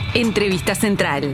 Entrevista Central.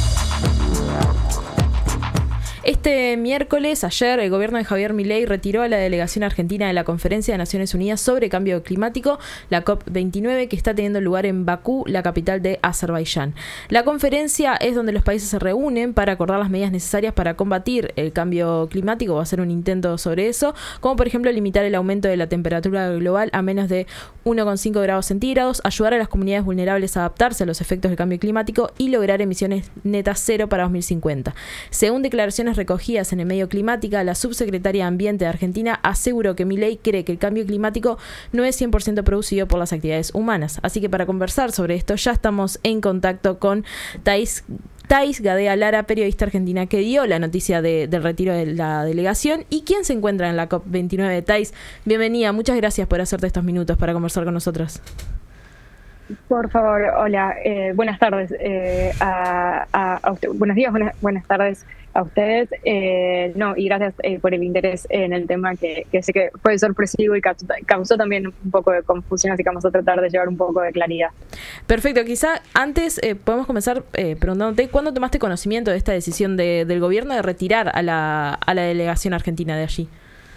Este miércoles, ayer, el gobierno de Javier Milei retiró a la delegación argentina de la Conferencia de Naciones Unidas sobre Cambio Climático, la COP29, que está teniendo lugar en Bakú, la capital de Azerbaiyán. La conferencia es donde los países se reúnen para acordar las medidas necesarias para combatir el cambio climático o hacer un intento sobre eso, como por ejemplo limitar el aumento de la temperatura global a menos de 1,5 grados centígrados, ayudar a las comunidades vulnerables a adaptarse a los efectos del cambio climático y lograr emisiones netas cero para 2050. Según declaraciones recogidas en el medio Climática, la subsecretaria de Ambiente de Argentina aseguró que Milei cree que el cambio climático no es 100% producido por las actividades humanas. Así que para conversar sobre esto ya estamos en contacto con Thais Gadea Lara, periodista argentina que dio la noticia del retiro de la delegación y quien se encuentra en la COP29. Thais, bienvenida, muchas gracias por hacerte estos minutos para conversar con nosotros. Por favor, hola, buenas tardes a usted, buenos días, buenas tardes a ustedes, y gracias por el interés en el tema que sé que fue sorpresivo y causó también un poco de confusión, así que vamos a tratar de llevar un poco de claridad. Perfecto, quizá antes podemos comenzar preguntándote, ¿cuándo tomaste conocimiento de esta decisión del gobierno de retirar a la delegación argentina de allí?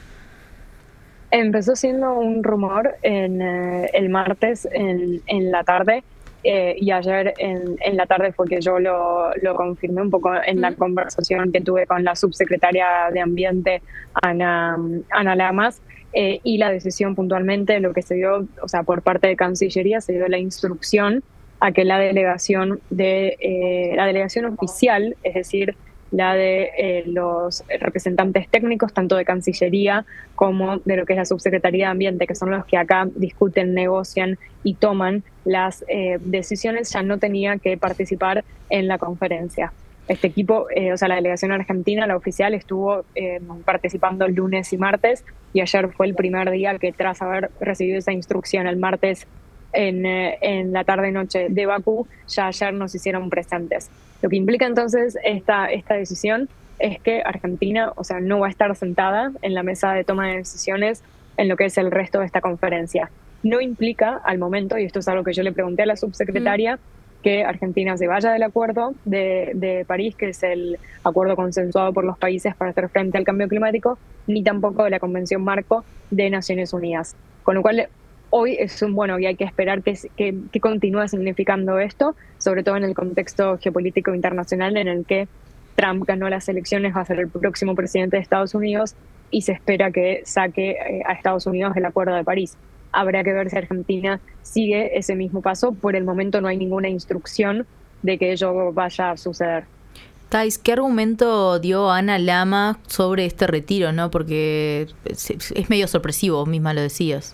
Empezó siendo un rumor el martes en la tarde, y ayer en la tarde fue que yo lo confirmé un poco en la conversación que tuve con la subsecretaria de Ambiente, Ana Lamas, y la decisión puntualmente, lo que se dio, o sea, por parte de Cancillería, se dio la instrucción a que la delegación oficial, es decir, la de los representantes técnicos, tanto de Cancillería como de lo que es la Subsecretaría de Ambiente, que son los que acá discuten, negocian y toman las decisiones, ya no tenía que participar en la conferencia. Este equipo, la delegación argentina, la oficial, estuvo participando el lunes y martes, y ayer fue el primer día que, tras haber recibido esa instrucción el martes en la tarde-noche de Bakú, ya ayer nos hicieron presentes. Lo que implica entonces esta decisión es que Argentina, no va a estar sentada en la mesa de toma de decisiones en lo que es el resto de esta conferencia. No implica al momento, y esto es algo que yo le pregunté a la subsecretaria, que Argentina se vaya del acuerdo de París, que es el acuerdo consensuado por los países para hacer frente al cambio climático, ni tampoco de la Convención Marco de Naciones Unidas. Con lo cual, hoy es y hay que esperar que continúe significando esto, sobre todo en el contexto geopolítico internacional en el que Trump ganó las elecciones, va a ser el próximo presidente de Estados Unidos y se espera que saque a Estados Unidos del Acuerdo de París. Habrá que ver si Argentina sigue ese mismo paso. Por el momento no hay ninguna instrucción de que ello vaya a suceder. Thais, ¿qué argumento dio Ana Lama sobre este retiro, no? Porque es medio sorpresivo, vos misma lo decías.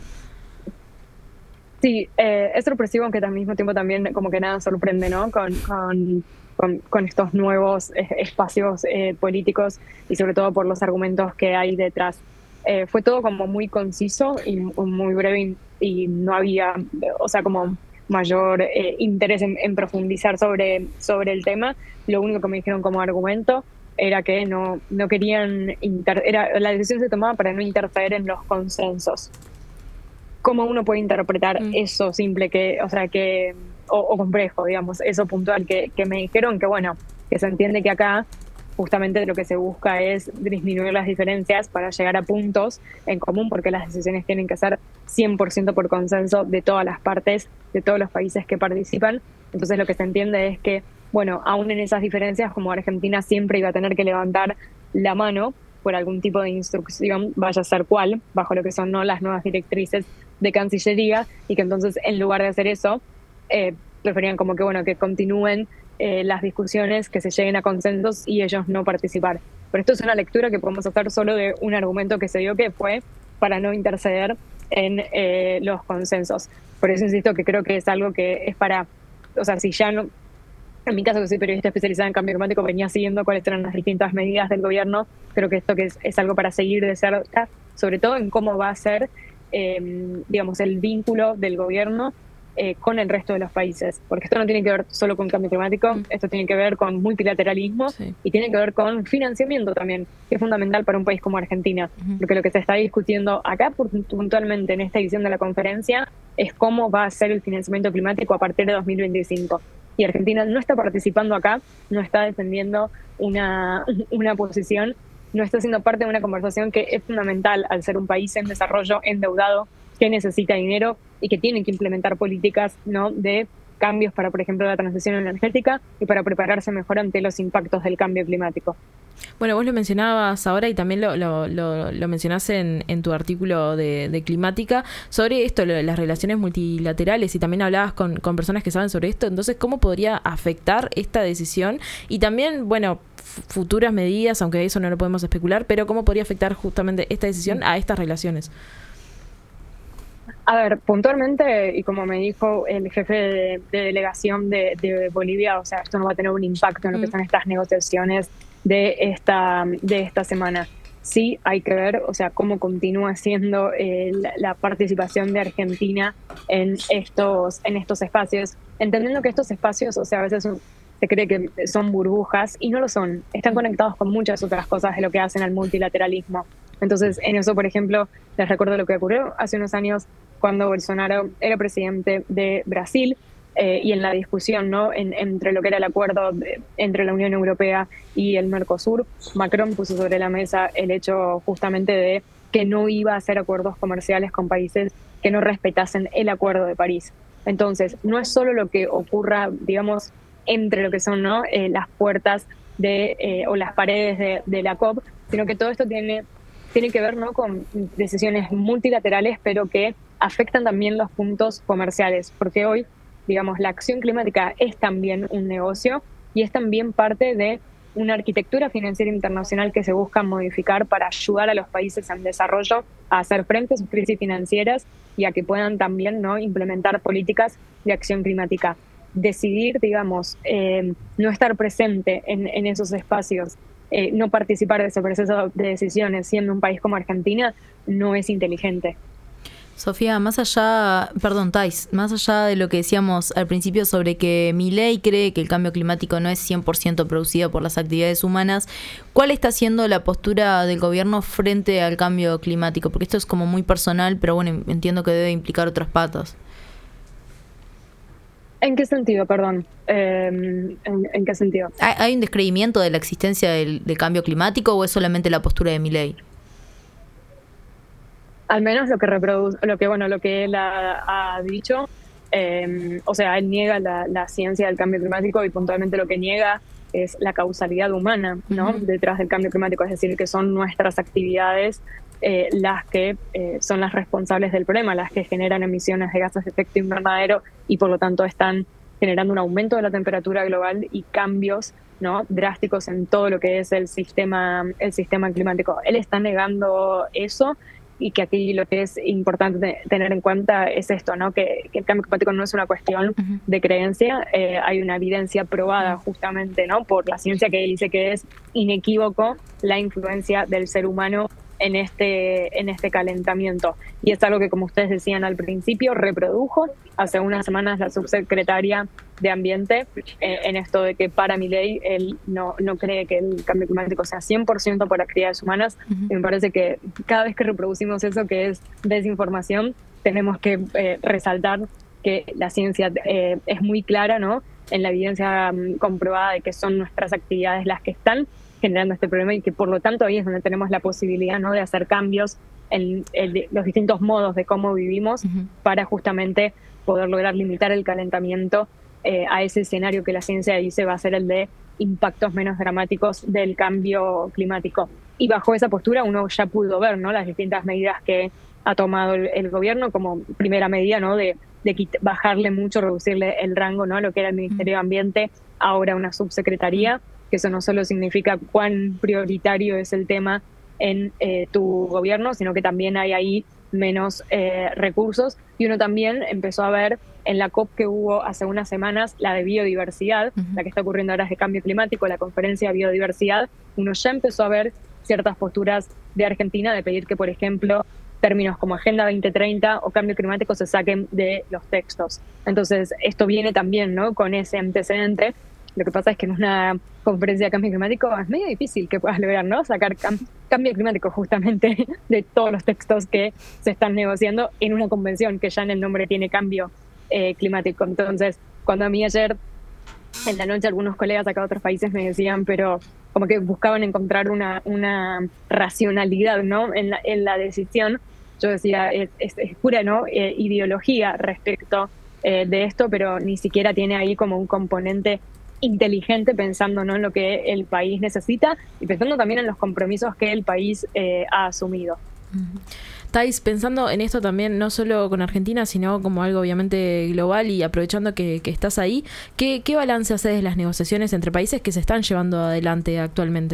Sí, es sorpresivo, aunque al mismo tiempo también como que nada sorprende, ¿no? Con estos nuevos espacios políticos y sobre todo por los argumentos que hay detrás. Fue todo como muy conciso y muy breve y no había, como mayor interés en profundizar sobre el tema. Lo único que me dijeron como argumento era que no querían, la decisión se tomaba para no interferir en los consensos. ¿Cómo uno puede interpretar eso simple o complejo, digamos, eso puntual que me dijeron? Que se entiende que acá justamente lo que se busca es disminuir las diferencias para llegar a puntos en común, porque las decisiones tienen que ser 100% por consenso de todas las partes, de todos los países que participan. Entonces lo que se entiende es que, aún en esas diferencias, como Argentina siempre iba a tener que levantar la mano por algún tipo de instrucción, vaya a ser cuál, bajo lo que son las nuevas directrices de Cancillería, y que entonces en lugar de hacer eso, preferían que continúen las discusiones, que se lleguen a consensos y ellos no participar. Pero esto es una lectura que podemos hacer solo de un argumento que se dio, que fue para no interceder en los consensos. Por eso insisto que creo que es algo que es para, si ya no, en mi caso que soy periodista especializada en cambio climático, venía siguiendo cuáles eran las distintas medidas del gobierno. Creo que esto es algo para seguir de cerca, sobre todo en cómo va a ser el vínculo del gobierno con el resto de los países, porque esto no tiene que ver solo con cambio climático, esto tiene que ver con multilateralismo, y tiene que ver con financiamiento también, que es fundamental para un país como Argentina, porque lo que se está discutiendo acá puntualmente en esta edición de la conferencia es cómo va a ser el financiamiento climático a partir de 2025. y Argentina no está participando acá, no está defendiendo una posición, no está siendo parte de una conversación que es fundamental al ser un país en desarrollo, endeudado, que necesita dinero y que tiene que implementar políticas, ¿no?, de cambios para, por ejemplo, la transición energética y para prepararse mejor ante los impactos del cambio climático. Bueno, vos lo mencionabas ahora y también lo mencionás en tu artículo de Climática sobre esto, las relaciones multilaterales, y también hablabas con personas que saben sobre esto. Entonces, ¿cómo podría afectar esta decisión? Y también, bueno, futuras medidas, aunque eso no lo podemos especular, pero ¿cómo podría afectar justamente esta decisión a estas relaciones? A ver, puntualmente, y como me dijo el jefe de delegación de Bolivia, o sea, esto no va a tener un impacto en lo que son estas negociaciones de esta semana. Sí hay que ver, o sea, cómo continúa siendo la participación de Argentina en estos espacios, entendiendo que estos espacios, o sea, a veces se cree que son burbujas y no lo son, están conectados con muchas otras cosas de lo que hacen al multilateralismo. Entonces, en eso, por ejemplo, les recuerdo lo que ocurrió hace unos años cuando Bolsonaro era presidente de Brasil, y en la discusión, ¿no?, entre lo que era el acuerdo entre la Unión Europea y el Mercosur, Macron puso sobre la mesa el hecho justamente de que no iba a hacer acuerdos comerciales con países que no respetasen el Acuerdo de París. Entonces, no es solo lo que ocurra, digamos, entre lo que son, ¿no?, las puertas o las paredes de la COP, sino que todo esto tiene que ver, ¿no?, con decisiones multilaterales, pero que afectan también los puntos comerciales, porque hoy, digamos, la acción climática es también un negocio y es también parte de una arquitectura financiera internacional que se busca modificar para ayudar a los países en desarrollo a hacer frente a sus crisis financieras y a que puedan también, ¿no?, implementar políticas de acción climática. Decidir, digamos, no estar presente en esos espacios, no participar de ese proceso de decisiones siendo un país como Argentina, no es inteligente. Sofía, Thais, más allá de lo que decíamos al principio sobre que Milei cree que el cambio climático no es 100% producido por las actividades humanas, ¿cuál está siendo la postura del gobierno frente al cambio climático? Porque esto es como muy personal, pero bueno, entiendo que debe implicar otras patas. ¿En qué sentido, perdón? ¿En qué sentido? ¿Hay un descreimiento de la existencia del cambio climático o es solamente la postura de Milei? Al menos lo que él ha dicho, o sea, él niega la ciencia del cambio climático y puntualmente lo que niega es la causalidad humana, ¿no?, detrás del cambio climático, es decir, que son nuestras actividades las que son las responsables del problema, las que generan emisiones de gases de efecto invernadero y por lo tanto están generando un aumento de la temperatura global y cambios, ¿no?, drásticos en todo lo que es el sistema climático. Él está negando eso y que aquí lo que es importante tener en cuenta es esto, ¿no?, que el cambio climático no es una cuestión de creencia, hay una evidencia probada justamente, ¿no?, por la ciencia que dice que es inequívoco la influencia del ser humano en este calentamiento. Y es algo que, como ustedes decían al principio, reprodujo hace unas semanas la subsecretaria de Ambiente en esto de que para Milei él no cree que el cambio climático sea 100% por actividades humanas. Y me parece que cada vez que reproducimos eso, que es desinformación, tenemos que resaltar que la ciencia es muy clara, ¿no?, en la evidencia comprobada de que son nuestras actividades las que están generando este problema y que por lo tanto ahí es donde tenemos la posibilidad, ¿no?, de hacer cambios en los distintos modos de cómo vivimos para justamente poder lograr limitar el calentamiento a ese escenario que la ciencia dice va a ser el de impactos menos dramáticos del cambio climático. Y bajo esa postura uno ya pudo ver, ¿no?, las distintas medidas que ha tomado el gobierno como primera medida, ¿no?, de bajarle mucho, reducirle el rango, ¿no?, a lo que era el Ministerio de Ambiente, ahora una subsecretaría, que eso no solo significa cuán prioritario es el tema en tu gobierno, sino que también hay ahí menos recursos. Y uno también empezó a ver en la COP que hubo hace unas semanas, la de biodiversidad, la que está ocurriendo ahora es de cambio climático, la conferencia de biodiversidad, uno ya empezó a ver ciertas posturas de Argentina de pedir que, por ejemplo, términos como Agenda 2030 o cambio climático se saquen de los textos. Entonces, esto viene también, ¿no?, con ese antecedente. Lo que pasa es que en una conferencia de cambio climático es medio difícil que puedas lograr, ¿no?, sacar cambio climático justamente de todos los textos que se están negociando en una convención que ya en el nombre tiene cambio climático. Entonces, cuando a mí ayer En la noche algunos colegas acá de otros países me decían, pero como que buscaban encontrar una racionalidad, ¿no? En la decisión. Yo decía, es pura, ¿no? Ideología respecto de esto, pero ni siquiera tiene ahí como un componente inteligente pensando, ¿no?, en lo que el país necesita y pensando también en los compromisos que el país ha asumido. Thais, pensando en esto también, no solo con Argentina, sino como algo obviamente global y aprovechando que estás ahí, ¿qué balance haces de las negociaciones entre países que se están llevando adelante actualmente?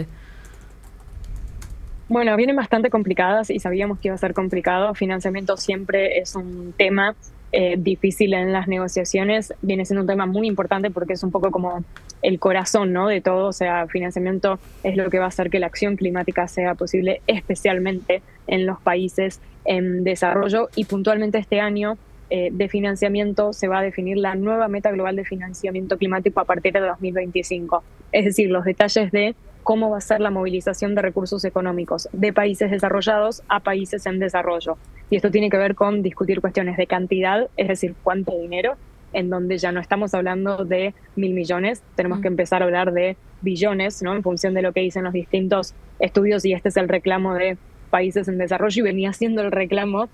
Bueno, vienen bastante complicadas y sabíamos que iba a ser complicado. Financiamiento siempre es un tema difícil en las negociaciones. Viene siendo un tema muy importante porque es un poco como el corazón, ¿no?, de todo. O sea, financiamiento es lo que va a hacer que la acción climática sea posible, especialmente en los países en desarrollo. Y puntualmente este año de financiamiento se va a definir la nueva meta global de financiamiento climático a partir de 2025. Es decir, los detalles de cómo va a ser la movilización de recursos económicos de países desarrollados a países en desarrollo. Y esto tiene que ver con discutir cuestiones de cantidad, es decir, cuánto dinero, en donde ya no estamos hablando de 1.000 millones, tenemos que empezar a hablar de billones, ¿no?, en función de lo que dicen los distintos estudios, y este es el reclamo de países en desarrollo y venía siendo el reclamo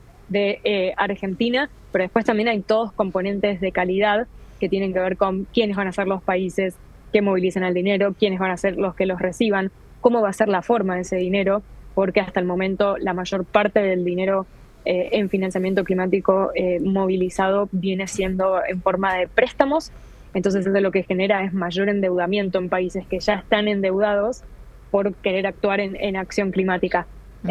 de Argentina, pero después también hay todos componentes de calidad que tienen que ver con quiénes van a ser los países que movilicen el dinero, quiénes van a ser los que los reciban, cómo va a ser la forma de ese dinero, porque hasta el momento la mayor parte del dinero en financiamiento climático movilizado viene siendo en forma de préstamos. Entonces eso lo que genera es mayor endeudamiento en países que ya están endeudados por querer actuar en acción climática.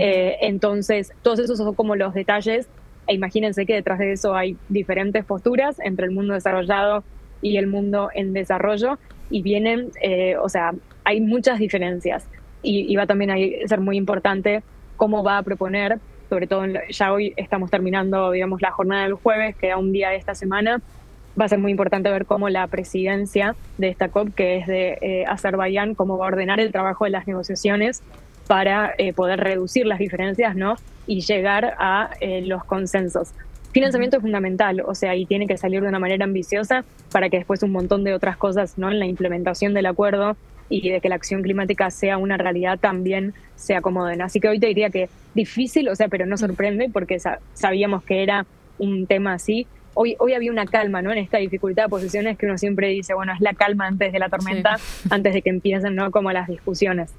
Entonces todos esos son como los detalles, e imagínense que detrás de eso hay diferentes posturas entre el mundo desarrollado y el mundo en desarrollo, y vienen, o sea, hay muchas diferencias, y va también a ser muy importante cómo va a proponer, sobre todo ya hoy estamos terminando, digamos, la jornada del jueves, queda un día de esta semana, va a ser muy importante ver cómo la presidencia de esta COP, que es de Azerbaiyán, cómo va a ordenar el trabajo de las negociaciones para poder reducir las diferencias, ¿no?, y llegar a los consensos. Financiamiento es fundamental, o sea, y tiene que salir de una manera ambiciosa para que después un montón de otras cosas, ¿no?, en la implementación del acuerdo y de que la acción climática sea una realidad también se acomoden. Así que hoy te diría que difícil, o sea, pero no sorprende porque sabíamos que era un tema así. Hoy había una calma, ¿no?, en esta dificultad de posiciones que uno siempre dice, bueno, es la calma antes de la tormenta, sí, antes de que empiecen, ¿no?, como las discusiones.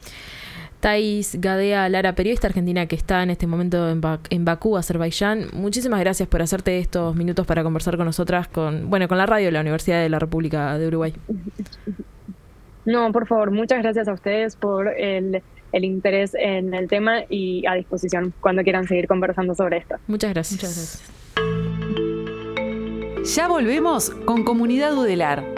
Thais Gadea Lara, periodista argentina que está en este momento en Bakú, Azerbaiyán. Muchísimas gracias por hacerte estos minutos para conversar con nosotras, con la radio de la Universidad de la República de Uruguay. No, por favor, muchas gracias a ustedes por el interés en el tema, y a disposición cuando quieran seguir conversando sobre esto. Muchas gracias. Ya volvemos con Comunidad Udelar.